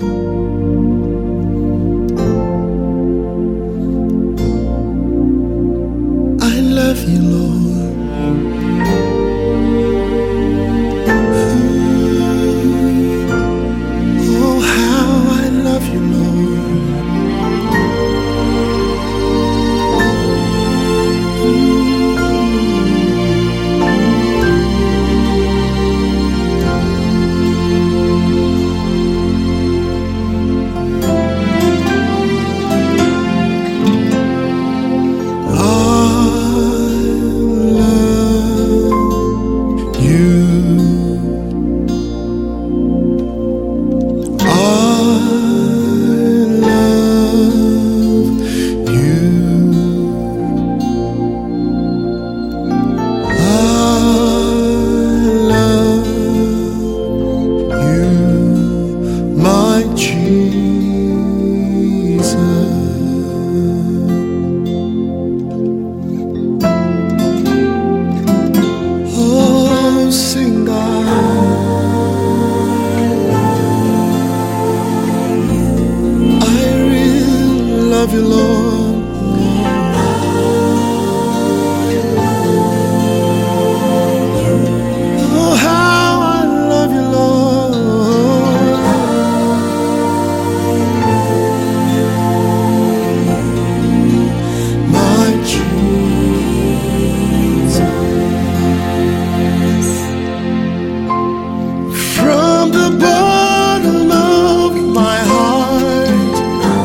I love you, Lord. Oh, how I love you, Lord. Love you, Lord. Oh, how I love you, Lord. My Jesus. From the bottom of my heart,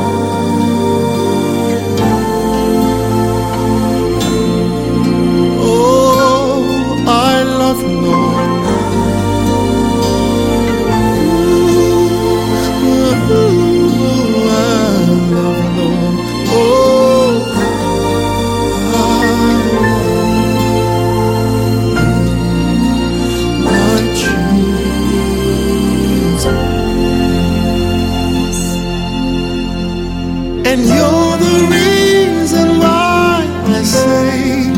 and you're the reason why I say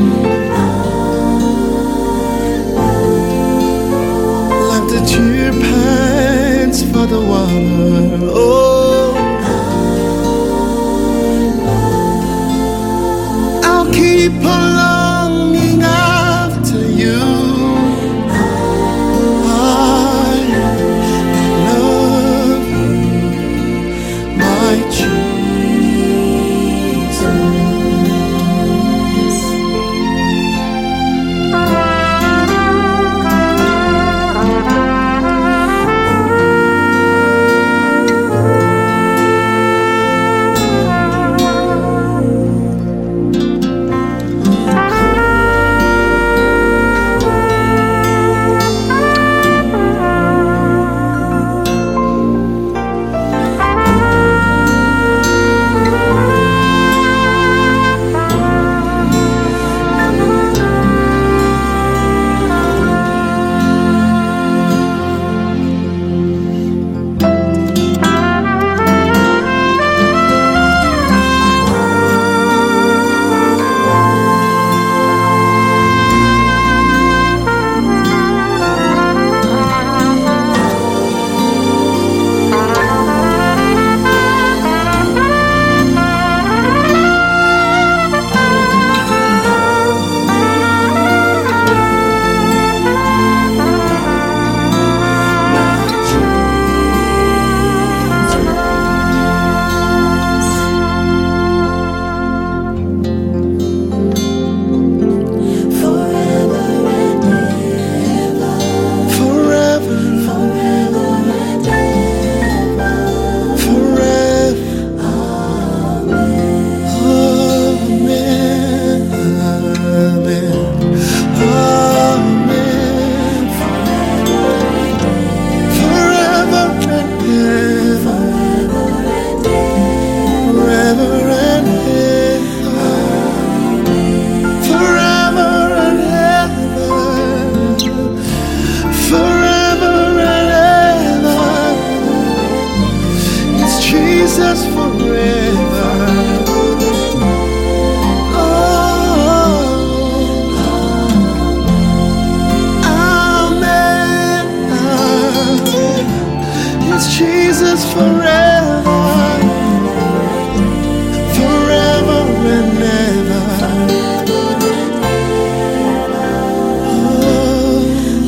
like the deer pants for the water. Oh, I'll keep on longing after you. I love you, my Jesus. Jesus forever. Amen. It's Jesus forever, forever and ever. Oh,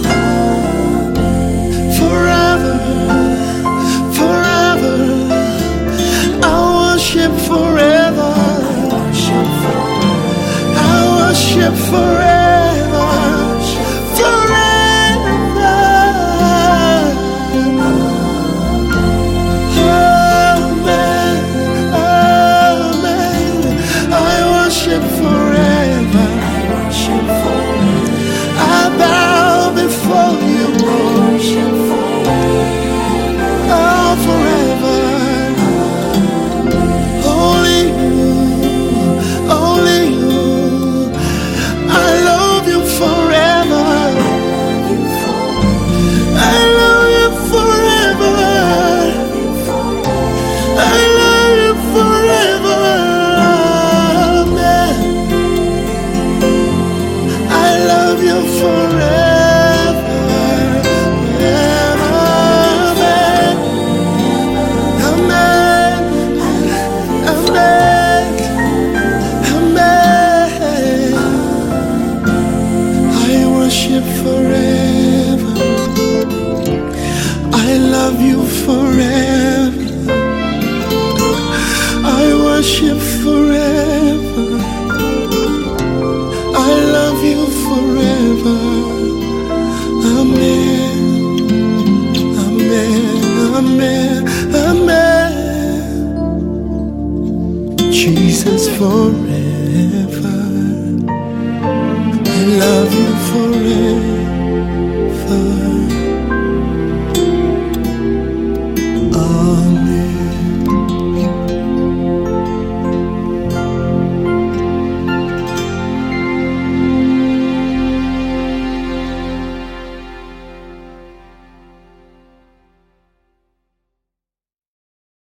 forever, forever. I worship forever. I worship forever, forever. Amen, amen. I worship forever. I bow before you, oh, forever. Only you, only you. I love you forever. I love you forever. I love you forever. Amen. I love you forever. Amen. Amen. Amen. Amen. I worship forever. I love you forever. I worship forever. I love you forever. Amen. Amen. Amen. Amen. Jesus forever. I love you forever.